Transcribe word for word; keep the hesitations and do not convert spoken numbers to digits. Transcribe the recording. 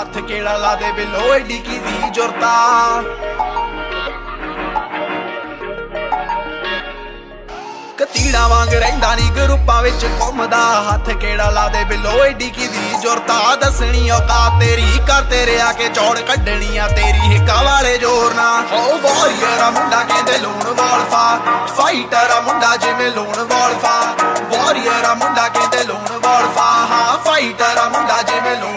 हथ केड़ा ला दे below AD की दी जुरता कतीड़ा वांग रहिंदा नी ग्रुपां विच घुमदा हथ केड़ा ला दे बिलो एडी की दी जुरता दसनी औकात तेरी कर तेरे आके चौड़ कड्डनी आ तेरी हिक्का वाले जोर ना ओ वॉरियर आ मुंडा कहंदे लूण वॉल्फा फाइटर आ मुंडा जिवें लूण वॉल्फा वॉरियर आ मुंडा कहंदे लूण वॉल्फा हां फाइटर आ मुंडा जिवें लूण